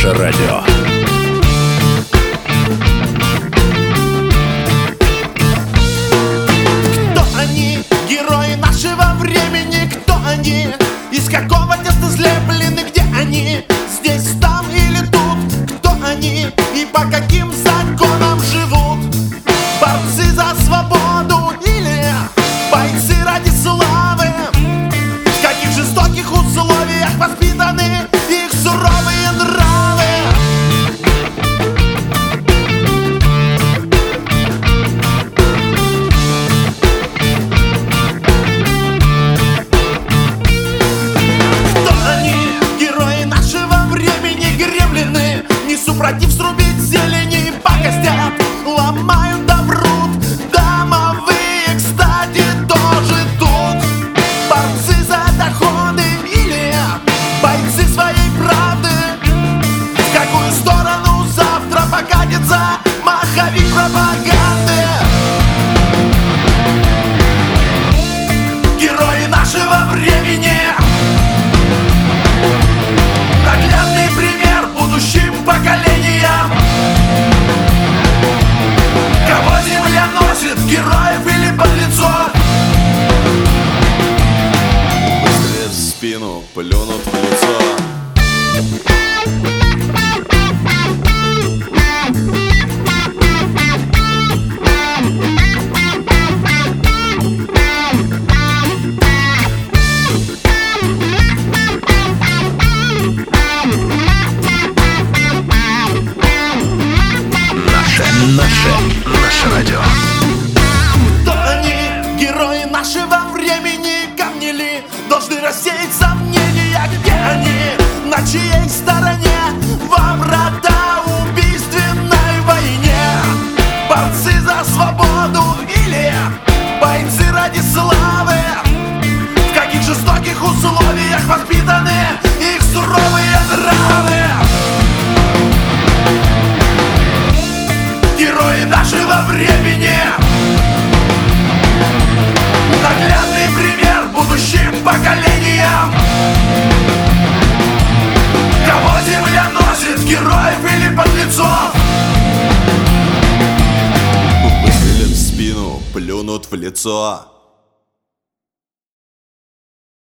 Наше радио. Кто они, герои нашего времени? Кто они? Из какого теста слеплены? Где они? Здесь, там или тут? Кто они? И по каким законам живут? Борцы за свободу или бойцы ради славы? В каких жестоких условиях воспитаны их суровые нравы? Кто они, герои нашего времени? Гремлины, не супротив срубить зелени и пакостят, ломают да врут. Домовые, кстати, тоже тут. Борцы за доходы или бойцы своей правды? В какую сторону завтра покатится маховик пропаганды? Герои нашего времени, наглядный пример будущим поколениям. Кого земля носит, героев или подлецов? Выстрелят в спину, плюнут в лицо. Наше радио. Кто они, герои нашего времени? Камни ли должны рассеять сомнения? Где они, на чьей стороне во врата убийственной войне? Борцы за свободу или бойцы ради славы? В каких жестоких условиях воспитаны их суровые нравы? Герои нашего времени, наглядный пример будущим поколениям. Кого земля носит, героев или подлецов? Выстрелят в спину, плюнут в лицо.